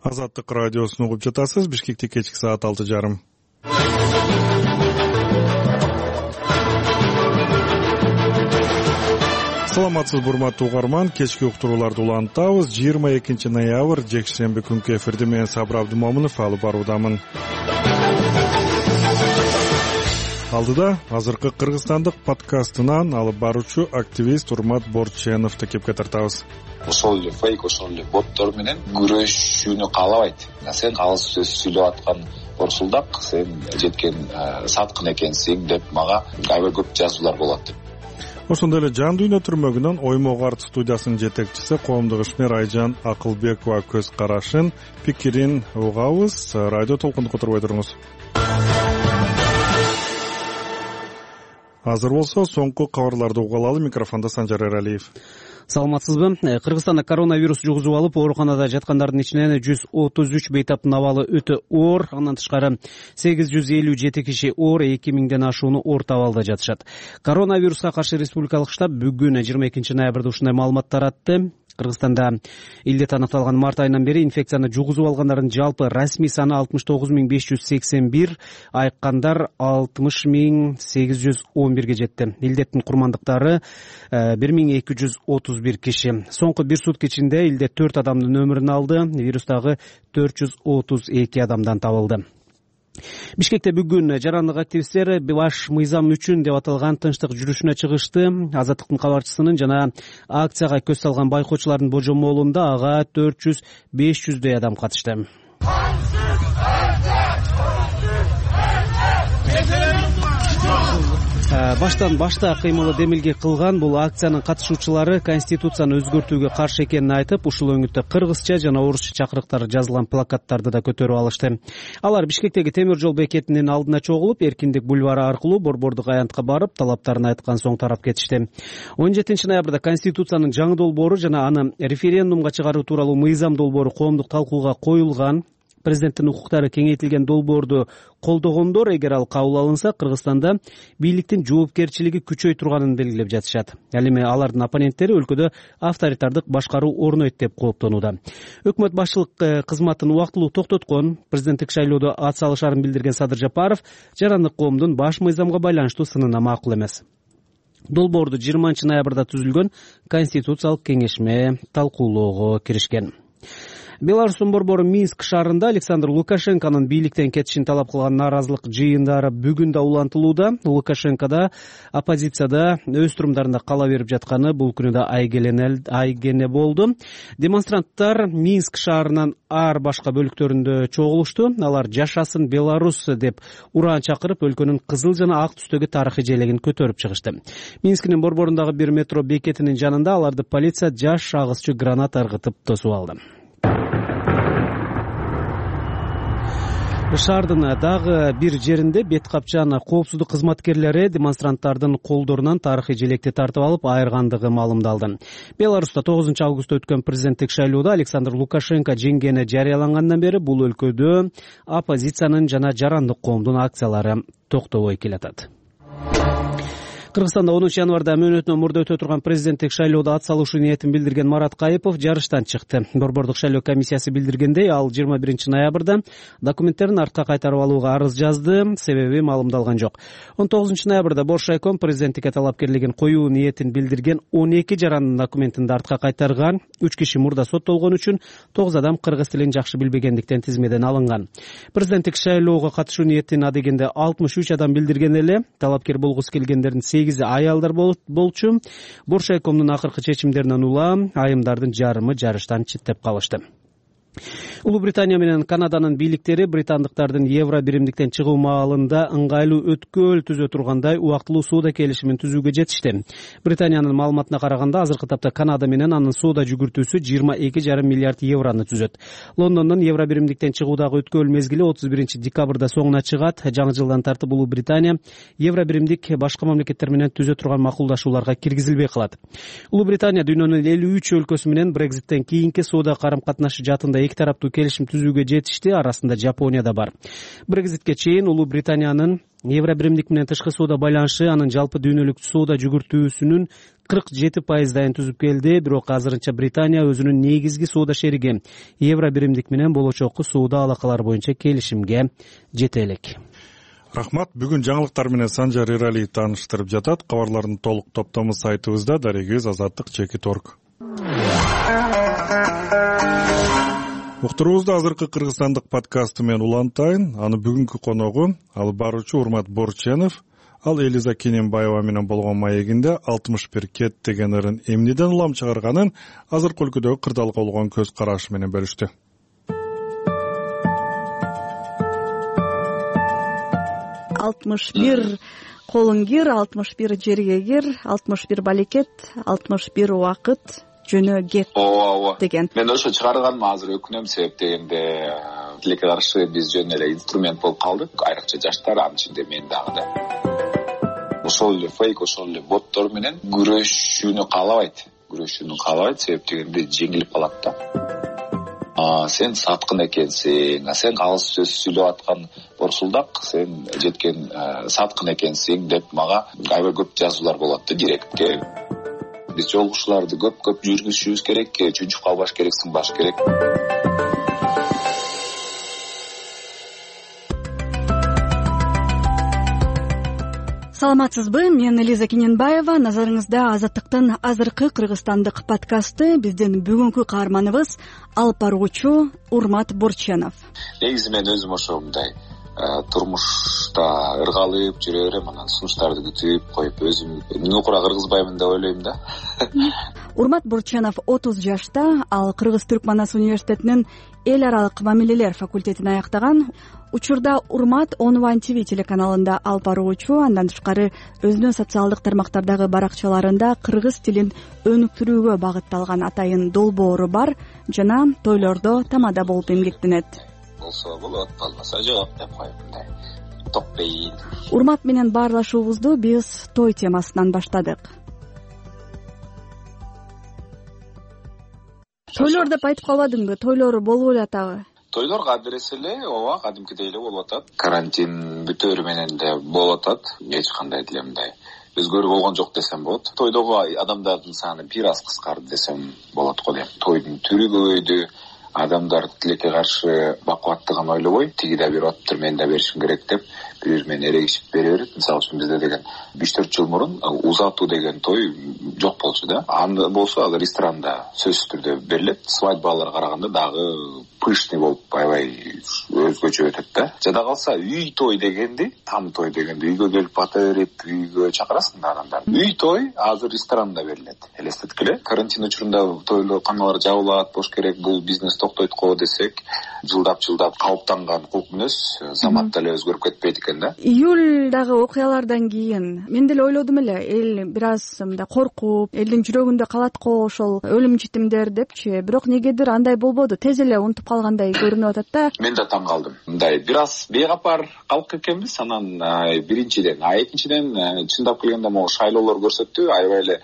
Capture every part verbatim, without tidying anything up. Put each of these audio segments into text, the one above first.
Азаттык радиосун угуп жатасыз. Бишкекте кечки саат алты жарым. Саламатсыз урматтуу угарман, кечки уктурууларды улантабыз. жыйырма экинчи ноябрь жекшемби күнкү эфирде мен Сабыр Абдымомунов алып баруудамын. Алдыда азыркы кыргызстандык подкастынан алып баруучу активист Урмат Борченовду кепке тартабыз. Ошол эле фейк, ошол эле боттор менен күрөшүүнү каалабайт. Сен алыс сөз сүйлөп аткан Орсулдак, сен жеткен саткын экенсиң деп мага аябай көп жазуулар болот деп. Ошондой эле Жан дүйнө түрмөгүнөн Оймок арт студиясынын жетекчиси коомдук ишмер Айжан Акылбекова көз карашын, пикирин угабыз. Радио толкунду которбой туруңуз. Азыр болсо соңку кабарларды угалы. Микрофондо Санжар Эралиев. Саламатсызбы? Кыргызстанда коронавирус жугузуп алып, ооруканада жаткандардын ичинен жүз отуз үч бейтаптын абалы өтө оор. Андан тышкары сегиз жүз элүү жети киши оор, эки миңден ашууну орто абалда жатышат. Коронавируска каршы республикалык штаб бүгүн жыйырма экинчи ноябрда ушундай маалымат таратты. Кыргызстанда илдет аныкталган март айынан бери инфекцияны жугузуп алгандардын жалпы расмий саны алтымыш тогуз миң беш жүз сексен бир, айыккандар алтымыш миң сегиз жүз он бирге жетти. Илдеттин курмандыктары бир миң эки жүз отуз бир киши. Соңку бир сутка ичинде илдет төрт адамдын өмүрүн алды. Вирустагы төрт жүз отуз эки адамдан табылды. Бишкекте бүгүн жарандык активисттер баш мыйзам үчүн деп аталган тынчтык жүрүшүнө чыгышты. Азаттыктын кабарчысынын жана акцияга көз салган байкоочулардын божомолунда ага төрт жүз беш жүздөй адам катышты. Баштан башта кыймылы демилге кылган бул акциянын катышуучулары конституцияны өзгөртүүгө каршы экенин айтып, ушул өңүттө кыргызча жана орусча чакырыктар жазылган плакаттарды да көтөрүп алышты. Алар Бишкектеги темир жол бекетинин алдына чогулуп, Эркиндик бульвары аркылуу Борбордук аянтка барып, талаптарын айткан соң тарап кетишти. он жетинчи ноябрда конституциянын жаңы долбоору жана аны референдумга чыгаруу тууралуу мыйзам долбоору коомдук талкууга коюлган. Президенттин укуктары кеңейтилген долбоорду колдогондор, эгер ал кабыл алынса, Кыргызстанда бийликтин жоопкерчилиги күчөй турганын белгилеп жатышат. Ал эми алардын оппоненттери өлкөдө авторитардык башкаруу орнойт деп кооптонууда. Өкмөт башчылык кызматын убактылуу токтоткон, президенттик шайлоодо ат салышарын билдирген Садыр Жапаров жарандык коомдун баш мыйзамга байланыштуу сынына макул эмес. Долбоорду жыйырманчы ноябрда түзүлгөн конституциялык кеңешме талкуулоого киришкен. Беларустун борбору Минск шаарында Александр Лукашенконун бийликтен кетишин талап кылган нааразылык жыйындары бүгүн да улантылууда. Лукашенкода оппозицияда өз турумдарында кала берип жатканы бул күнү да айгене болду. Демонстранттар Минск шаарынын ар башка бөлүктөрүндө чогулушту. Алар жашасын Беларусь деп ураан чакырып, өлкөнүн кызыл жана ак түстөгү тарыхый желегин көтөрүп чыгышты. Минскинин борборундагы бир метро бекетинин жанында аларды полиция жаш агызчы граната ыргытып тосуп алды. Шаардын дагы бир жеринде бет капчан коопсуздук кызматкерлери демонстранттардын колдорунан тарыхый желекти тартып алып айыргандыгы маалымдалды. Беларуста тогузунчу августта өткөн президенттик шайлоодо Александр Лукашенко жеңгени жарыялангандан бери бул өлкөдө оппозициянын жана жарандык коомдун акциялары токтобой келатат. Кыргызстанда онунчу январда мөөнөтүнөн мурда өтө турган президенттик шайлоодо ат салышуу ниетин билдирген Марат Кайыпов жарыштан чыкты. Борбордук шайлоо комиссиясы билдиргендей, ал жыйырма биринчи ноябрда документтерин артка кайтарып алууга арыз жазды, себеби маалымдалган жок. он тогузунчу ноябрда Боршайком президенттикке талапкерлигин коюу ниетин билдирген он эки жарандын документин артка кайтарган. үч киши мурда соттолгон үчүн, тогуз адам кыргыз тилин жакшы билбегендиктен тизмеден алынган. Президенттик шайлоого катышуу ниетин адегенде алтымыш үч адам билдирген эле. Талапкер болгусу келгендердин сегизи аялдар болчу. Боршайкомдун акыркы чечимдеринен улам айымдардын жарымы жарыштан четтеп калышты. Улуу Британия менен Канаданын бийликтери британдыктардын евро биримдиктен чыгуу маалында ыңгайлуу өткөл түзө тургандай убактылуу соода келишимин түзүүгө жетишти. Британиянын маалыматына караганда, азыркы тапта Канада менен анын соода жүгүртүүсү жыйырма эки жарым миллиард евроны түзөт. Лондондон евро биримдиктен чыгуудагы өткөл мезгили отуз биринчи декабрда соңуна чыгат. Жаңы жылдан тартып Улуу Британия евро биримдик башка мамлекеттер менен түзө турган макулдашууларга киргизилбей калат. Улуу Британия дүйнөнүн элүү үч өлкөсү менен Брекзиттен кийинки соода карым-катнашы жаатында эки тараптуу келишим түзүүгө жетишти. Арасында Жапония да бар. Брекзитке чейин Улуу Британиянын евро биримдик менен тышкы соода байланышы анын жалпы дүйнөлүк соода жүгүртүүсүнүн кырк жети пайыздайын түзүп келди. Бирок азырынча Британия өзүнүн негизги соода шериги евро биримдик менен болочокку соода алакалар боюнча келишимге жете элек. Рахмат. Бүгүн жаңылыктар менен Санжар Эралиев тааныштырып жатат. Кабарлардын толук топтому сайтыбызда дарегибиз азаттык чекит орг. Уктуруубузду азыркы кыргызстандык подкасты менен улантайын. Аны бүгүнкү коногу ал баруучу Урмат Борченов. Ал Элиза Кененбаева менен болгон маегинде алтымыш бир кет деген ырын эмнеден улам чыгарганын азыркы өлкөдөгү кырдаалга болгон көз карашы менен бөлүштү. алтымыш бир колуң кир, алтымыш бир жерге кир, алтымыш бир балекет, алтымыш бир убакыт жөнө кет ооба деген. Мен ошо чыгарганыма азыр өкүнөм, себеп дегенде тилекке каршы биз жөн эле инструмент болуп калдык, айрыкча жаштар, анын ичинде мен дагы да. Ошол эле фейк, ошол эле боттор менен күрөшүүнү каалабайт. Күрөшүүнү каалабайт, себеп дегенде жеңилип калат да. А сен саткын экенсиң, а сен алыс сөз сүйлөп аткан борсулдак, сен жеткен саткын экенсиң деп мага аябай көп жазуулар болот да директке. Биз жолугушууларды көп-көп жүргүзүшүбүз керек, чүнчүп калбаш керек, сынбаш керек. Саламатсызбы? Мен Элиза Кененбаева. Назарыңызда Азаттыктын азыркы кыргызстандык подкасты. Биздин бүгүнкү каарманыбыз алып баруучу Урмат Борченов. Негизи мен өзүм ошо мындай турмушта ыргалып жүрө берем, анан сунуштарды күтүп коюп өзүм нукура кыргызбаймын деп ойлойм да. Урмат Борченов отуз жашта. Ал Кыргыз-Түркманас университетинин эл аралык мамилелер факультетин аяктаган. Учурда Урмат Онлайн ТВ телеканалында алып баруучу, андан тышкары өзүнүн социалдык тармактардагы баракчаларында кыргыз тилин өнүктүрүүгө багытталган атайын долбоору бар жана тойлордо тамада болуп эмгектенет. Болсо болот, болбосо жок деп коюп мындай токпейин. Урмат менен баарлашуубузду биз той темасынан баштадык. Тойлор деп айтып калбадыңбы? Тойлор болуп эле атабы? Тойлор кадыр эле, ооба, кадимкидей эле болуп атат. Карантин бүтөөрү менен да болуп атат. Эч кандай деле мындай өзгөрүү болгон жок десем болот. Тойдогу адамдардын саны бир аз кыскарды десем болот го дейм. Тойдун түрү көбөйдү. Адамдар тилекке каршы бакубаттыгын ойлобой, тиги да берип атыптыр, мен да беришим керек деп бири-бири менен эрегишип бере берет. Мисалы үчүн бизде деген беш төрт жыл мурун узатуу деген той жок болчу да. Анда болсо ал ресторанда сөзсүз түрдө берилет. Свадьбаларга караганда дагы пышный болуп аябай өзгөчө өтөт да. Жада калса үй той дегенди, там той дегенди үйгө келип бата берип, үйгө чакырасың да адамдарды. Үй той азыр ресторанда берилет. Элестеткиле, карантин учурунда тойлоо каналар жабылат, бош керек, бул бизнес токтойт го десек, жылдап-жылдап калыптанган кулк мүнөз замат деле өзгөрүп кетпейт экен да. Июльдагы окуялардан кийин мен деле ойлодум эле, эл бир аз мындай коркуп, элдин жүрөгүндө калат го ошол өлүм житимдер депчи, бирок негедир андай болбоду, тез эле унутуп калгандай көрүнүп атат да. Мен да таң калдым. Мындай бир аз бейкапар калк экенбиз, анан биринчиден, а экинчиден чындап келгенде могу шайлоолор көрсөттү, аябай эле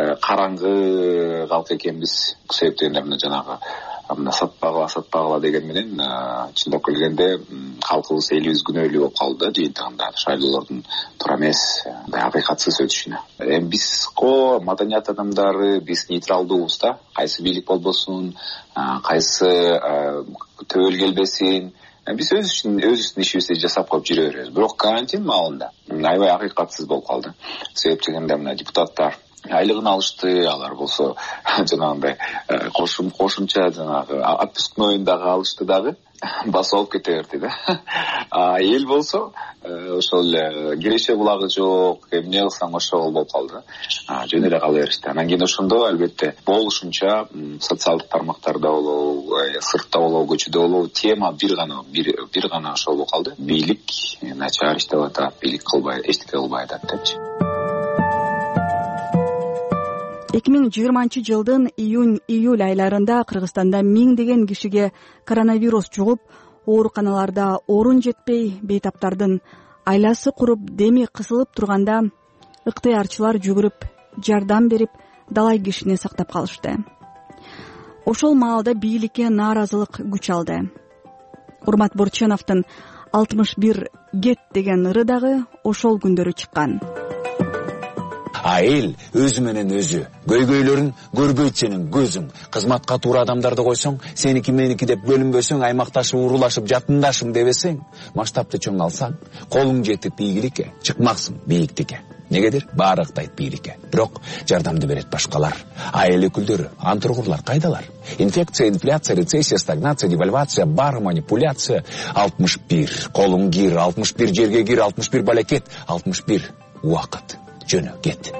караңгы калк экенбиз. Себеп дегенде мына жанагы мына сатпагыла сатпагыла деген менен чындап келгенде калкыбыз элибиз күнөөлүү болуп калды да, жыйынтыгында шайлоолордун туура эмес, акыйкатсыз өтүшүнө. Эми биз ко маданият адамдары, биз нейтралдуубуз да, кайсы бийлик болбосун, кайсы төбөл келбесин, биз өз үчүн өзүбүздүн ишибизди жасап коюп жүрө беребиз. Бирок карантин маалында аябай акыйкатсыз болуп калды. Себеп дегенде мына депутаттар айлыгын алышты, алар болсо жанагындай кошум кошумча жанагы отпускнойун дагы алышты дагы, басып алып кете берди да. А эл болсо ошол эле киреше булагы жок, эмне кылсаң ошол болуп калды. Жөн эле кала беришти. Анан кийин ошондо албетте болушунча социалдык тармактарда болобу, сыртта болобу, көчөдө болобу, тема бир гана бир гана ошол болуп калды. Бийлик начар иштеп атат, бийлик кылбай, эчтеке кылбай атат депчи. эки миң жыйырманчы жылдын июнь-июль айларында Кыргызстанда миңдеген кишиге коронавирус жугуп, ооруканаларда орун жетпей, бейтаптардын айласы куруп, деми кысылып турганда ыктыярчылар жүгүрүп, жардам берип, далай кишини сактап калышты. Ошол маалда бийликке нааразылык күч алды. Урмат Борченовдун алтымыш бир кет деген ыры дагы ошол күндөрү чыккан. А эл өзү менен өзү, көйгөйлөрүн көрбөйт сенин көзүң. Кызматка туура адамдарды койсоң, сеники меники деп бөлүнбөсөң, аймакташып, урулашып, жатындашым дебесең, масштабты чоң алсаң, колуң жетип ийгиликке чыкмаксың бийиктикке. Негедир? Баарыктайт бийликке. Бирок жардамды берет башкалар. А эл өкүлдөрү, антургурлар кайдалар? Инфекция, инфляция, рецессия, стагнация, девальвация, бар манипуляция. алтымыш бир. Колуң кир, алтымыш бир жерге кир, алтымыш бир балекет, алтымыш бир убакыт. Жөнө кет.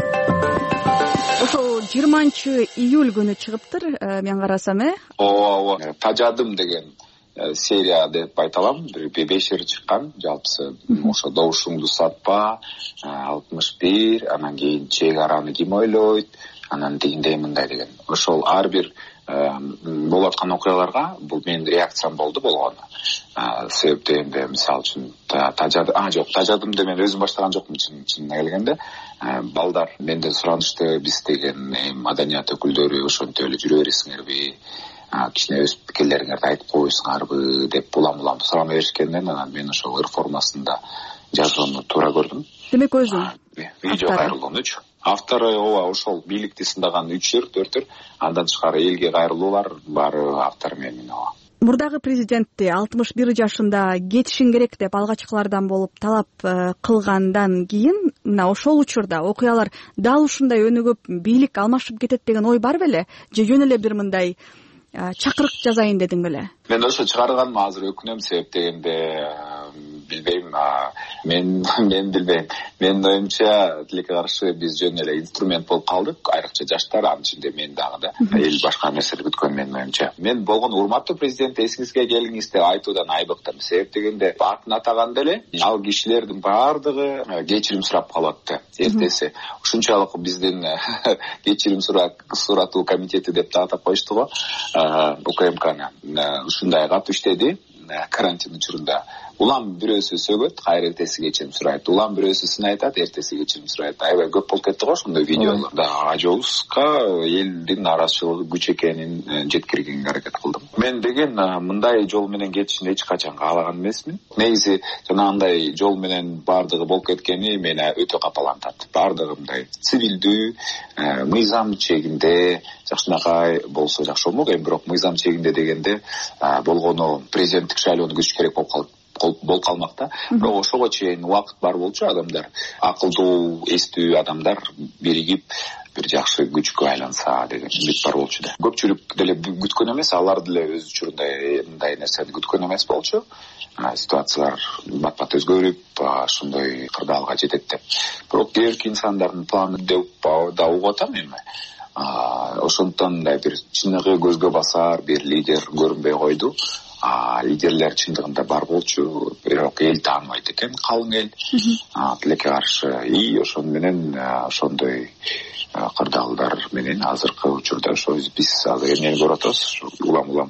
Ошол жыйырманчы июль күнү чыгыптыр, мен карасам, э? Ооба, ооба. Тажадым деген серия деп айта алам. Бир беш жер чыккан. Жалпысы ошо добушуңду сатпа, алтымыш бир, анан кийин чек араны ким ойлойт, анан дегендей мындай деген. Ошол ар бир болуп аткан окуяларга бул менин реакциям болду болгону. Себеп дегенде, мисалы үчүн тажадым, а жок, тажадымды мен өзүм баштаган жокмун чынына келгенде. Балдар менден суранышты, биз деген маданият өкүлдөрү ошентип эле жүрө бересиңерби? Кичине өз пикирлериңерди айтып коесуңарбы деп улам-улам сурана беришкенден анан мен ошол ыр формасында жазууну туура көрдүм. Демек өзүң видео кайрылуунучу. Автору ооба ошол бийликти сындаган үчөр, төртөр, андан тышкары элге кайрылуулар баары автор менин. ооба. Мурдагы президентти алтымыш бир жашында кетишиң керек деп алгачкылардан болуп талап кылгандан кийин, мына ошол учурда окуялар дал ушундай өнүгүп, бийлик алмашып кетет деген ой бар беле? Же жөн эле бир мындай чакырык жасайын дедиң беле? Мен ошо чыгарганыма азыр өкүнөм, себеп дегенде билбейм, мен мен билбейм. Менин оюмча тилекке каршы биз жөн эле инструмент болуп калдык, айрыкча жаштар, анын ичинде мен дагы да. Эл башка нерсени күткөн менин оюмча. Мен болгон урматтуу президент, эсиңизге келиңиз деп айтуудан айбыктым. Себеп дегенде атын атаганда эле ал кишилердин баардыгы кечирим сурап калатты. Эртеси ушунчалык биздин кечирим суратуу комитети деп да атап коюшту го. УКМКны ушундай катуу иштеди карантин учурунда. Улам бирөөсү сөгөт, кайра эртеси кечирим сурайт. Улам бирөөсү сын айтат, эртеси кечирим сурайт. Аябай көп болуп кетти го ошондой видеолор. Да, ажообузга элдин нараазычылыгы күч экенин жеткиргенге аракет кылдым. Мен деген мындай жол менен кетишин эч качан каалаган эмесмин. Негизи жанагындай жол менен баардыгы болуп кеткени мени өтө капалантат. Баардыгы мындай цивилдүү, мыйзам чегинде, жакшынакай болсо жакшы болмок. Эми бирок мыйзам чегинде дегенде болгону президенттик шайлоону күтүш керек болуп калат. болуп калмакта. Бирок ошого чейин убакыт бар болчу, адамдар акылдуу, эстүү адамдар биригип бир жакшы күчкө айланса деген үмүт бар болчу да. Көпчүлүк деле күткөн эмес, алар деле өз учурунда мындай нерсени күткөн эмес болчу. Ситуациялар бат-бат өзгөрүп, ошондой кырдаалга жетет деп. Бирок кээ бир инсандардын планы деп да угуп атам эми. Ошондон да бир чыныгы көзгө басар бир лидер көрүнбөй койду. А лидерлер чындыгында бар болчу, бирок эл тааныбайт экен, калың эл. Тилекке каршы и ошон менен ошондой кырдаалдар менен азыркы учурда ошо биз азыр эмнени көрүп атабыз, улам-улам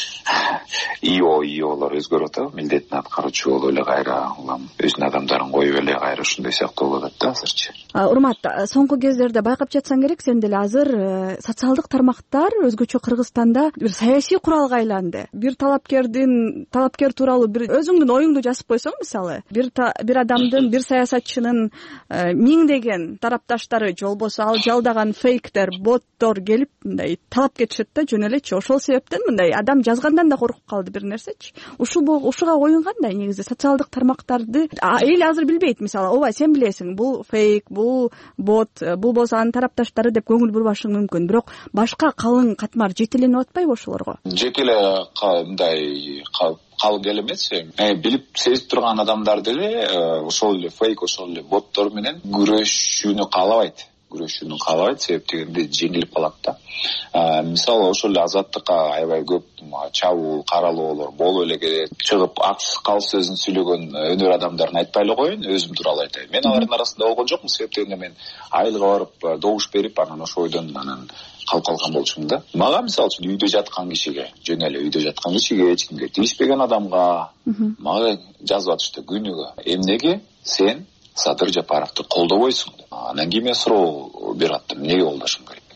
ио иолор өзгөрүп атат, милдетин аткаруучу болуп эле кайра улам өзүнүн адамдарын коюп эле кайра ушундай сыяктуу болуп атат да азырчы. Урмат, соңку кездерде байкап жатсаң керек, сен деле азыр социалдык тармактар өзгөчө Кыргызстанда бир саясий куралга айланды. Бир талапкердин талапкер тууралуу бир өзүңдүн оюңду жазып койсоң, мисалы, бир бир адамдын, бир саясатчынын миңдеген тарапташтары же болбосо ал жалдаган фейктер, боттор келип мындай талап кетишет да жөн элечи. Ошол себептен мындай адам жазгандан да коркуп калды бир нерсечи. Ушул ушуга оюң кандай? Негизи социалдык тармактарды эл азыр билбейт, мисалы, ооба сен билесиң, бул фейк, бул бот, бул болсо анын тарапташтары деп көңүл бурбашың мүмкүн. Бирок башка калың катмар жетеленип атпайбы ошолорго? Жеке эле мындай калың эл эмес, билип сезип турган адамдар деле ошол эле фейк, ошол эле боттор менен күрөшүүнү каалабайт. күрөшүүнү каалабайт, себеп дегенде жеңилип калат да. Мисалы ошол эле азаттыкка аябай көп чабуул, каралоолор болуп эле келет. Чыгып акс кал сөзүн сүйлөгөн өнөр адамдарын айтпай эле коеюн, өзүм тууралуу айтайын. Мен алардын арасында болгон жокмун, себеп дегенде мен айылга барып добуш берип, анан ошол ойдон анан калып калган болчумун да. Мага мисалы үчүн үйдө жаткан кишиге, жөн эле үйдө жаткан кишиге, эч кимге тийишпеген адамга мага жазып атышты күнүгө. Эмнеге сен Садыр Жапаровду колдобойсуң? Анан кийин мен суроо берип аттым, эмнеге колдошум керек?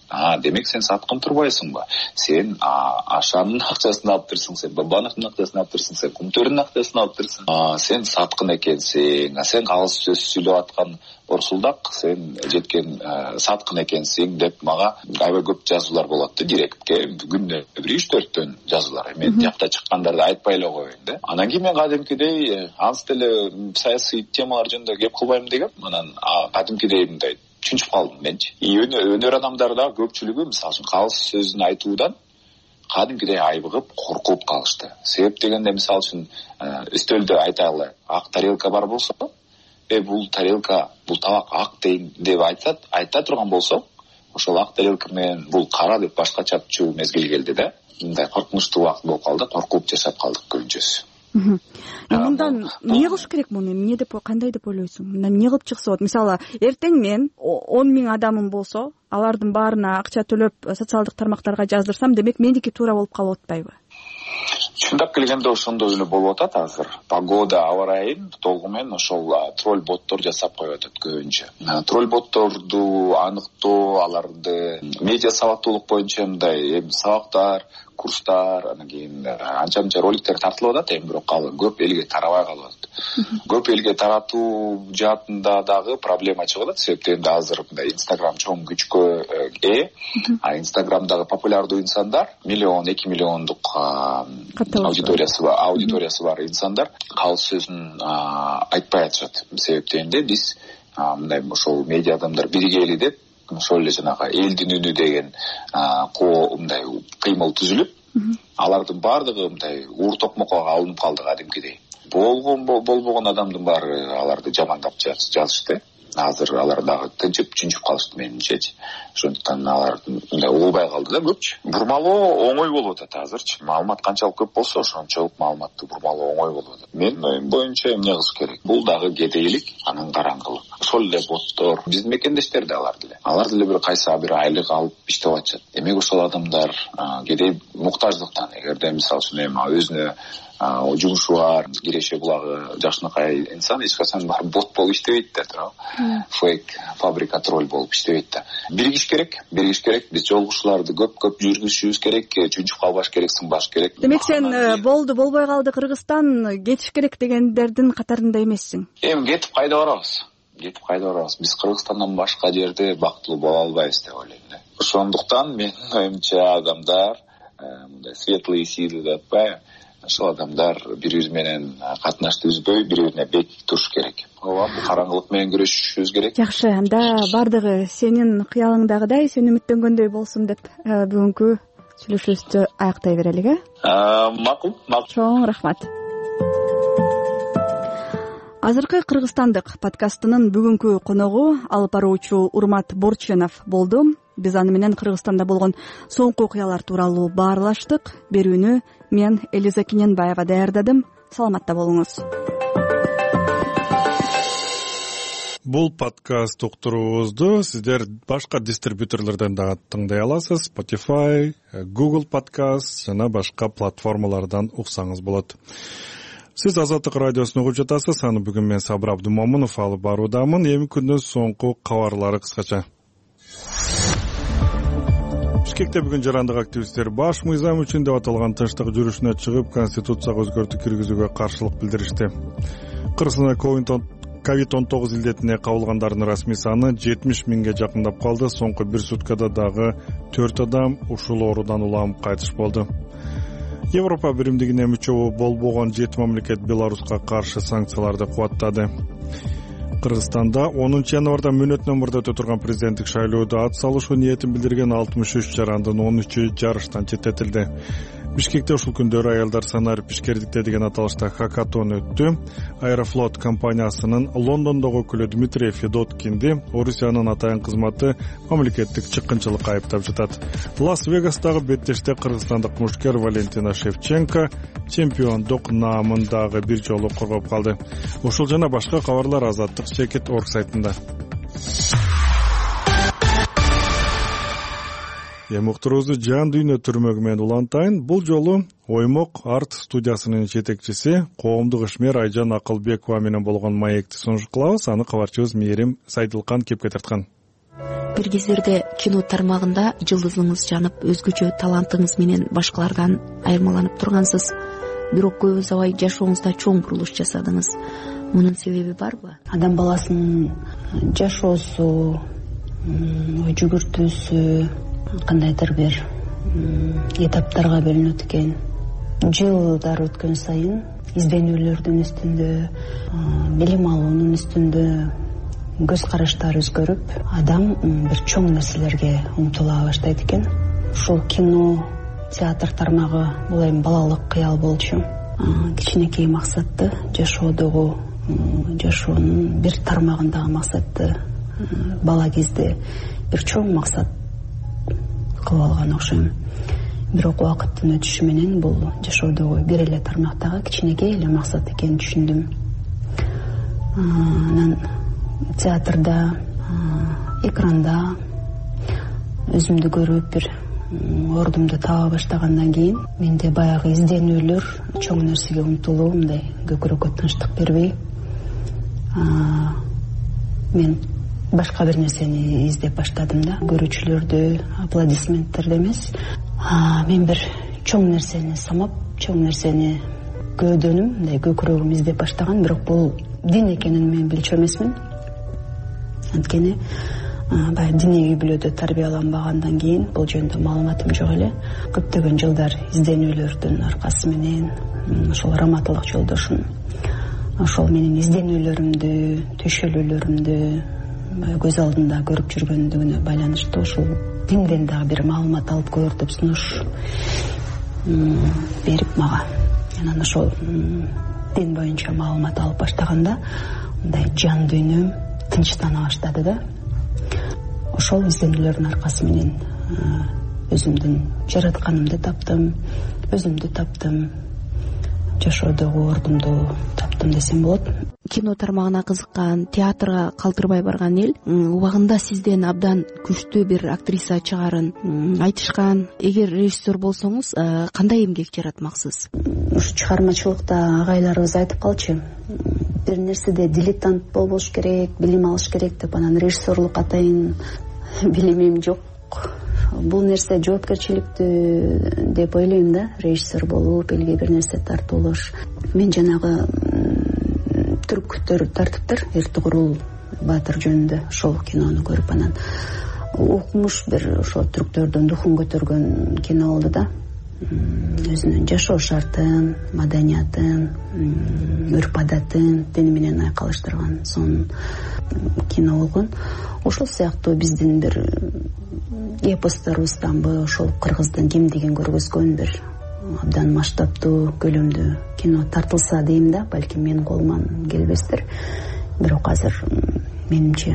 а демек сен саткын турбайсыңбы, сен ашанын акчасын алып турсуң, сен бабановдун акчасын алып турсуң, сен кумтөрдүн акчасын алып турсуң, сен саткын экенсиң, сен калыс сөз сүйлөп аткан орсулдак сен жеткен саткын экенсиң деп мага аябай көп жазуулар болот да, директке күнүнө бир үч төрттөн жазуулар. Мен жакта чыккандарды айтпай эле коеюн да. Анан кийин мен кадимкидей анс деле саясий темалар жөнүндө кеп кылбайм дегем. Анан кадимкидей мындай чүнчүп калдым менчи. Өнөр адамдары да көпчүлүгү мисалы үчүн калыс сөзүн айтуудан кадимкидей айбыгып, коркуп калышты. Себеп дегенде мисалы үчүн үстөлдө айтайлы, ак тарелка бар болсо, э бул тарелка, бул табак ак дейин деп айтсат, айта турган болсо, ошол ак тарелка менен бул кара деп башкача чуу мезгил келди да. Мындай коркунучтуу убакыт болуп калды, коркуп жашап калдык көбүнчөсү. Мындан эмне кылыш керек муну? Эмне деп, кандай деп ойлойсуң? Мындан эмне кылып чыкса болот? Мисалы, эртең мен он миң адамым болсо, алардын баарына акча төлөп социалдык тармактарга жаздырсам, демек меники туура болуп калып атпайбы? Чындап келгенде ошондой эле болуп атат азыр. Погода, аба ырайын толугу менен ошол тролль боттор жасап коюп атат көбүнчө. Тролль ботторду аныктоо, аларды медиа сабактуулук боюнча мындай сабактар, курстар, анан кийин анча мынча роликтер тартылып атат, эми бирок көп элге тарабай калып атат. Көп элге таратуу жаатында дагы проблема чыгып атат, себеп дегенде азыр мындай Instagram чоң күчкө ээ, а Instagramдагы популярдуу инсандар миллион, эки миллиондук аудиториясы бар, аудиториясы бар инсандар калыс сөзүн айтпай атышат. Себеп дегенде биз мындай ошол медиа адамдар биригели деп ошол эле жанагы элдин үнү деген мындай кыймыл түзүлүп, алардын баардыгы мындай уур токмокко алынып калды кадимкидей. Болгон болбогон адамдын баары аларды жамандап жазышты. Азыр алар дагы тынчып чүнчүп калышты менимчечи. Ошондуктан алар мындай угулбай калды да көпчү. Бурмалоо оңой болуп атат азырчы. Маалымат канчалык көп болсо, ошончолук маалыматты бурмалоо оңой болуп атат. Менин оюм боюнча эмне кылыш керек? Бул дагы кедейлик, анын караңгылык. Ошол эле боттор, биздин мекендештер да алар деле. Алар деле бир кайсы бир айлык алып иштеп атышат. Демек ошол адамдар кедей муктаждыктан, эгерде мисалы үчүн эми өзүнө жумушу бар, киреше булагы жакшынакай инсан эч качан бот болуп иштебейт да, туура. Фейк фабрика тролль болуп иштебейт да. Биригиш керек, биригиш керек. Биз жолугушууларды көп-көп жүргүзүшүбүз керек, чүнчүп калбаш керек, сынбаш керек. Демек сен болду, болбой калды, Кыргызстан кетиш керек дегендердин катарында эмессиң. Эми кетип кайда барабыз? Кетип кайда барабыз? Биз Кыргызстандан башка жерде бактылуу боло албайбыз деп ойлойм да. Ошондуктан менин оюмча адамдар мындай светлые силы деп атпайбы? Ошол адамдар бири-бири менен катнашты үзбөй, бири-бирине бек туруш керек. Ооба, бул караңгылык менен күрөшүшүбүз керек. Жакшы, анда бардыгы сенин кыялыңдагыдай, сен үмүттөнгөндөй болсун деп бүгүнкү сүйлөшүүбүздү аяктай берелик, э? Макул, макул. Чоң рахмат. Азыркы Кыргызстандык подкастынын бүгүнкү коногу алып баруучу Урмат Борченов болду. Биз аны менен Кыргызстанда болгон соңку окуялар тууралуу баарлаштык. Берүүнү мен Элиза Кененбаева даярдадым. Саламатта болуңуз. Бул подкаст уктуруубузду сиздер башка дистрибьюторлордон дагы тыңдай аласыз. Spotify, Google Podcast жана башка платформалардан уксаңыз болот. Сиз Азаттык радиосун угуп жатасыз. Аны бүгүн мен Сабыр Абдумомунов алып баруудамын. Эми күндүн соңку кабарлары кыскача. Бишкекте бүгүн жарандык активисттер баш мыйзам үчүн деп аталган тынчтык жүрүшүнө чыгып, конституцияга өзгөртүү киргизүүгө каршылык билдиришти. Кыргызстанда ковид он тогуз илдетине кабылгандардын расмий саны жетимиш миңге жакындап калды. Соңку бир суткада дагы төрт адам ушул оорудан улам кайтыш болду. Европа биримдигине мүчө болбогон жети мамлекет Беларуска каршы санкцияларды кубаттады. Кыргызстанда онунчу январда мөөнөтүнөн мурда өтө турган президенттик шайлоодо ат салышуу ниетин билдирген алтымыш үч жарандын он үчү жарыштан четтетилди. Бишкекте ушул күндөрү аялдар санарип ишкердикте деген аталышта хакатон өттү. Аэрофлот компаниясынын Лондондогу өкүлү Дмитрий Федоткинди Орусиянын атайын кызматы мамлекеттик чыккынчылыкка айыптап жатат. Лас-Вегастагы беттеште кыргызстандык мушкер Валентина Шевченко чемпиондук наамын дагы бир жолу коргоп калды. Ушул жана башка кабарлар Азаттык чекит точка орг сайтында. Эми уктуруубузду жан дүйнө түрмөгү менен улантайын. Бул жолу Оймок арт студиясынын жетекчиси коомдук ишмер Айжан Акылбекова менен болгон маекти сунуш кылабыз. Аны кабарчыбыз Мээрим Сайдылкан кепке тарткан. бир кездерде кино тармагында жылдызыңыз жанып, өзгөчө талантыңыз менен башкалардан айырмаланып тургансыз. Бирок көп узабай жашооңузда чоң бурулуш жасадыңыз. Мунун себеби барбы? Адам баласынын жашоосу, ой жүгүртүүсү кандайдыр бир этаптарга бөлүнөт экен. Жылдар өткөн сайын изденүүлөрдүн үстүндө, билим алуунун үстүндө көз караштар өзгөрүп, адам бир чоң нерселерге умтула баштайт экен. Ушул кино, театр тармагы бул эми балалык кыял болчу. Кичинекей максатты жашоодогу, жашоонун бир тармагындагы максатты бала кезде бир чоң максат кылып алган окшойм. Бирок убакыттын өтүшү менен бул жашоодогу бир эле тармактагы кичинекей эле максат экенин түшүндүм. Анан театрда, экранда өзүмдү көрүп бир ордумду таба баштагандан кийин менде баягы изденүүлөр, чоң нерсеге умтулуу, мындай көкүрөккө тынчтык бербей, мен башка бир нерсени издеп баштадым да. Көрүүчүлөрдү, аплодисменттерди эмес, мен бир чоң нерсени самап, чоң нерсени көөдөнүм, мындай көкүрөгүм издеп баштаган. Бирок бул дин экенин мен билчү эмесмин. Анткени баягы диний үй бүлөдө тарбияланбагандан кийин бул жөнүндө маалыматым жок эле. Көптөгөн жылдар изденүүлөрдүн аркасы менен ошол Раматылык жолдошум ошол менин изденүүлөрүмдү, төшөлүүлөрүмдү көз алдында көрүп жүргөндүгүнө байланыштуу ушул динден дагы бир маалымат алып көр деп сунуш берип мага. Анан ошол дин боюнча маалымат алып баштаганда мындай жан дүйнөм тынчтана баштады да. Ошол изденүүлөрдүн аркасы менен өзүмдүн жаратканымды таптым, өзүмдү таптым, жашоодогу ордумду таптым десем болот. Кино тармагына кызыккан, театрга калтырбай барган эл убагында сизден абдан күчтүү бир актриса чыгарын айтышкан. Эгер режиссер болсоңуз, кандай эмгек жаратмаксыз? Ушу чыгармачылыкта агайларыбыз айтып калчу, бир нерседе дилетант болбош керек, билим алыш керек деп. Анан режиссерлук атайын билимим жок. Бул нерсе жоопкерчиликтүү деп ойлойм да, режиссер болуп, элге бир нерсе тартуулаш. Мен жанагы түрктөр тартыптыр, Эртугрул Баатыр жөнүндө ошол кинону көрүп, анан окумуш бир ошол түрктөрдүн духун көтөргөн кино болду да. Өзүнүн жашоо шартын, маданиятын, үрп адатын дини менен айкалыштырган сонун кино болгон. Ошол сыяктуу биздин бир эпосторубузданбы, ошол кыргыздын кимдигин көргөзгөн бир абдан масштабтуу көлөмдүү кино тартылса дейм да, балким менин колуман келбестир. Бирок азыр менимче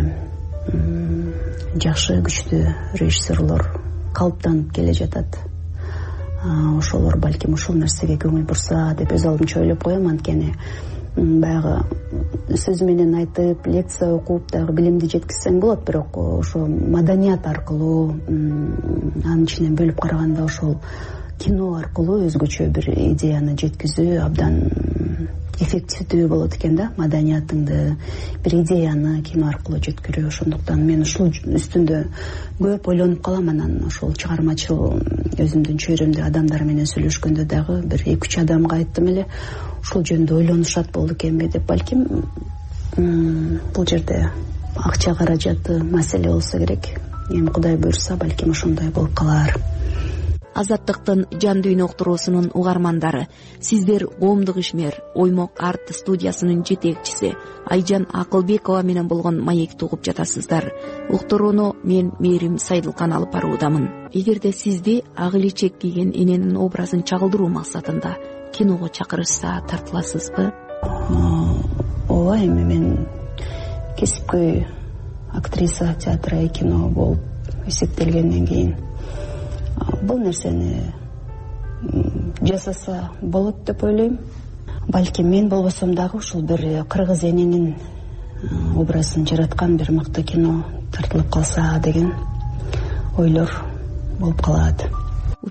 жакшы күчтүү режиссерлор калыптанып келе жатат. Ошолор балким ушул нерсеге көңүл бурса деп өз алдымча ойлоп коем. Анткени баягы сөз менен айтып, лекция окуп дагы билимди жеткизсең болот, бирок ошо маданият аркылуу, анын ичинен бөлүп караганда ошол кино аркылуу өзгөчө бир идеяны жеткизүү абдан эффективдүү болот экен да. Маданиятыңды, бир идеяны кино аркылуу жеткирүү. Ошондуктан мен ушул үстүндө көп ойлонуп калам. Анан ошол чыгармачыл өзүмдүн чөйрөмдө адамдар менен сүйлөшкөндө дагы бир эки үч адамга айттым эле, ушул жөнүндө ойлонушат болду экенби деп. Балким бул жерде акча каражаты маселе болсо керек. Эми Кудай буйрса, балким ошондой болуп калар. Азаттыктын жан дүйнө уктуруусунун угармандары, сиздер коомдук ишмер Оймок арт студиясынын жетекчиси Айжан Акылбекова менен болгон маекти угуп жатасыздар. Уктурууну мен Мээрим Сайдылкан алып баруудамын. Эгерде сизди ак илечек кийген эненин образын чагылдыруу максатында киного чакырышса, тартыласызбы? Ооба, эми мен кесипкөй актриса театра и кино болуп эсептелгенден кийин бул нерсени жасаса болот деп ойлойм. Балким мен болбосом дагы ушул бир кыргыз эненин образын жараткан бир мыкты кино тартылып калса деген ойлор болуп калат.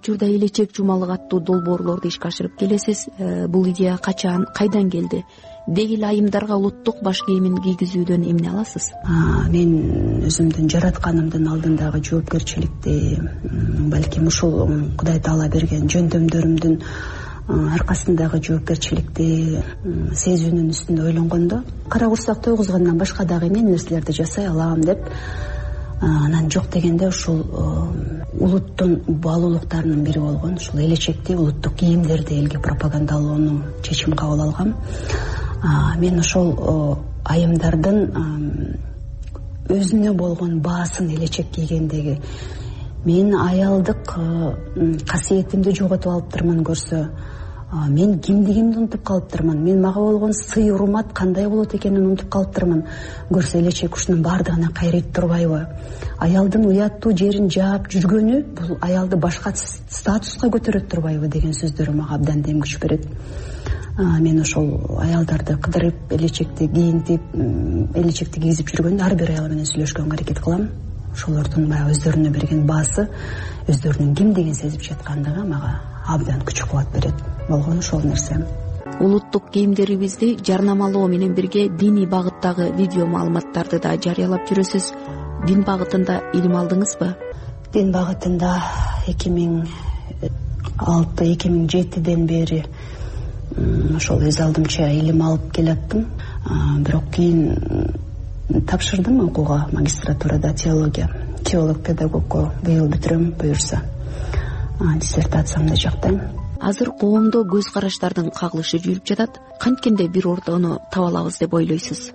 учурда элечек жумалык аттуу долбоорлорду ишке ашырып келесиз. Бул идея качан, кайдан келди? Деги эле айымдарга улуттук баш кийимин кийгизүүдөн эмне аласыз? Мен өзүмдүн жаратканымдын алдындагы жоопкерчиликти, балким ушул Кудай Таала берген жөндөмдөрүмдүн аркасындагы жоопкерчиликти сезүүнүн үстүндө ойлонгондо, кара курсак тойгузгандан башка дагы эмне нерселерди жасай алам деп, анан жок дегенде ушул улуттун баалуулуктарынын бири болгон ушул элечекти, улуттук кийимдерди элге пропагандалоону чечим кабыл алгам. Мен ошол айымдардын өзүнө болгон баасын элечек кийгендеги мен аялдык касиетимди жоготуп алыптырмын көрсө, мен кимдигимди унутуп калыптырмын, мен мага болгон сый урмат кандай болот экенин унутуп калыптырмын көрсө, элечек ушунун баардыгына кайрыйт турбайбы? Аялдын уяттуу жерин жаап жүргөнү бул аялды башка статуска көтөрөт турбайбы деген сөздөрү мага абдан дем күч берет. Мен ошол аялдарды кыдырып, элечекти кийинтип, элечекти кийгизип жүргөндө ар бир аял менен сүйлөшкөнгө аракет кылам. Ошолордун баягы өздөрүнө берген баасы, өздөрүнүн кимдигин сезип жаткандыгы мага абдан күч кубат берет. Болгону ошол нерсе. Улуттук кийимдерибизди жарнамалоо менен бирге диний багыттагы видео маалыматтарды да жарыялап жүрөсүз. Дин багытында илим алдыңызбы? Дин багытында эки миң алты эки миң жетиден бери ошол өз алдымча илим алып келаттым. Бирок кийин тапшырдым окууга, магистратурада теология, теолог-педагогко быйыл бүтүрөм буюрса. Диссертациямды жактайм. Азыр коомдо көз караштардын кагылышы жүрүп жатат. Канткенде бир ортону таба алабыз деп ойлойсуз?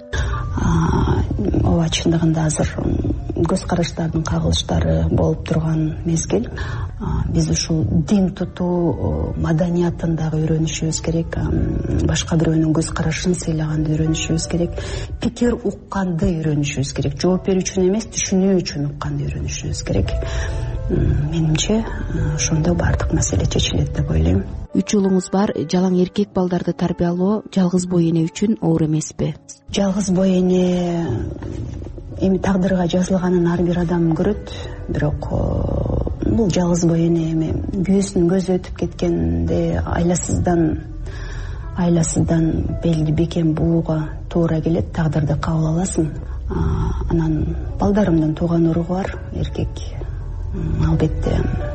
Ооба, чындыгында азыр көз караштардын кагылыштары болуп турган мезгил. Биз ушул дин тутуу маданиятын дагы үйрөнүшүбүз керек, башка бирөөнүн көз карашын сыйлаганды үйрөнүшүбүз керек, пикир укканды үйрөнүшүбүз керек, жооп берүү үчүн эмес, түшүнүү үчүн укканды үйрөнүшүбүз керек. Менимче ошондо баардык маселе чечилет деп ойлойм. Үч уулуңуз бар, жалаң эркек балдарды тарбиялоо жалгыз бой эне үчүн оор эмеспи? Жалгыз бой эне эми тагдырга жазылганын ар бир адам көрөт, бирок бул жалгыз бой эне эми күйөөсүнүн көзү өтүп кеткенде айласыздан айласыздан белги бекем бууга туура келет, тагдырды кабыл аласың. Анан балдарымдын тууган уругу бар, эркек. Албетте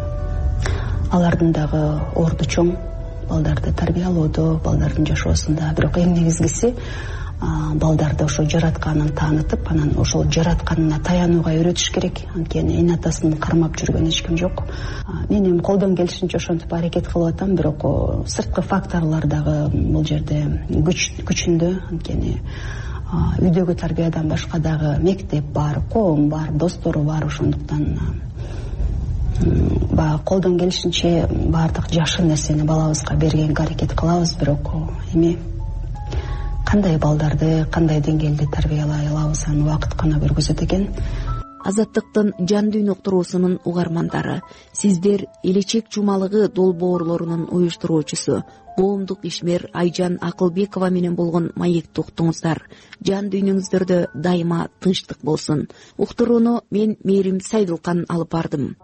алардын дагы орду чоң, балдарды тарбиялоодо, балдардын жашоосунда. Бирок эң негизгиси балдарды ошо жаратканын таанытып, анан ошол жаратканына таянууга үйрөтүш керек. Анткени эне атасын кармап жүргөн эч ким жок. Мен эми колдон келишинче ошентип аракет кылып атам, бирок сырткы факторлор дагы бул жерде күчүндө. Анткени үйдөгү тарбиядан башка дагы мектеп бар, коом бар, достору бар. Ошондуктан баягы колдон келишинче баардык жакшы нерсени балабызга бергенге аракет кылабыз, бирок эми кандай балдарды, кандай деңгээлде тарбиялай алабыз, аны убакыт гана көргөзөт экен. Азаттыктын жан дүйнө уктуруусунун угармандары, сиздер элечек жумалыгы долбоорлорунун уюштуруучусу, коомдук ишмер Айжан Акылбекова менен болгон маекти уктуңуздар. Жан дүйнөңүздөрдө дайыма тынчтык болсун. Уктурууну мен Мээрим Сайдылкан алып бардым.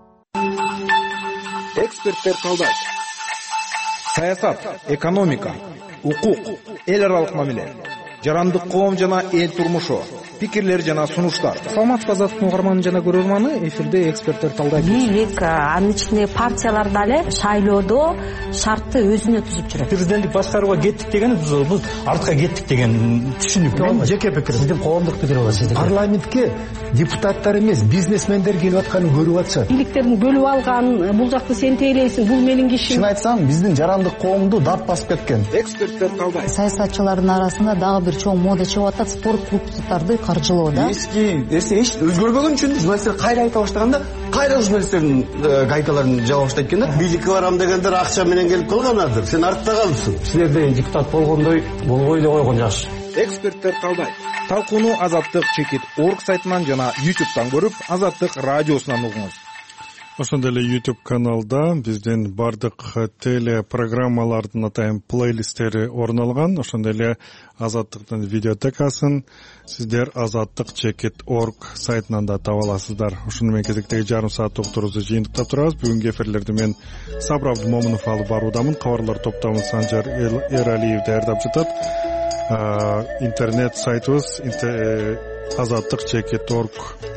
Эксперттер талдайт. Саясат, экономика, укук, эл аралык мамиле, жарандык коом жана эл турмушу, пикирлер жана сунуштар. Саламатсызбы, Азаттыктын угарманы жана көрөрманы, эфирде эксперттер талдайт. Бийлик, анын ичинде партиялар дагы шайлоодо шартты өзүнө түзүп жүрөт. Президенттик башкарууга кеттик деген бул артка кеттик деген түшүнүк. Мен жеке пикирим. Сиздин коомдук пикир бар, сиздин. Парламентке депутаттар эмес, бизнесмендер келип атканын көрүп атышат. Бийликтердин бөлүп алган, бул жакты сен тейлейсиң, бул менин кишим. Чын айтсам, биздин жарандык коомду дап басып кеткен. Эксперттер талдайт. Саясатчылардын арасында дагы бир чоң мода чыгып атат, спорт клубдарды каржылоо да. Эски нерсе эч өзгөрбөгөн үчүн журналисттер кайра айта баштаганда, кайра журналисттердин гайкаларын жаба баштайт экен да. Бийликке барам дегендер акча менен келип калганадыр. Сен артта калыпсың. Силерде депутат болгондой болбой эле койгон жакшы. Эксперттер талдайт. Талкууну Азаттык чекит орг сайтынан жана ютубтан көрүп, Азаттык радиосунан угуңуз. ошондой эле YouTube каналда биздин бардык телепрограммалардын атайын плейлисттери орун алган. Ошондой эле Азаттыктын видеотекасын сиздер азаттык чекит точка орг сайтынан да таба аласыздар. Ошону менен кезектеги жарым саат уктурубузду жыйынтыктап турабыз. Бүгүнкү эфирлерди мен Сабыр Абдымомунов алып баруудамын. Кабарлар топтомун Санжар Эралиев даярдап жатат. Интернет сайтыбыз азаттык чекит точка орг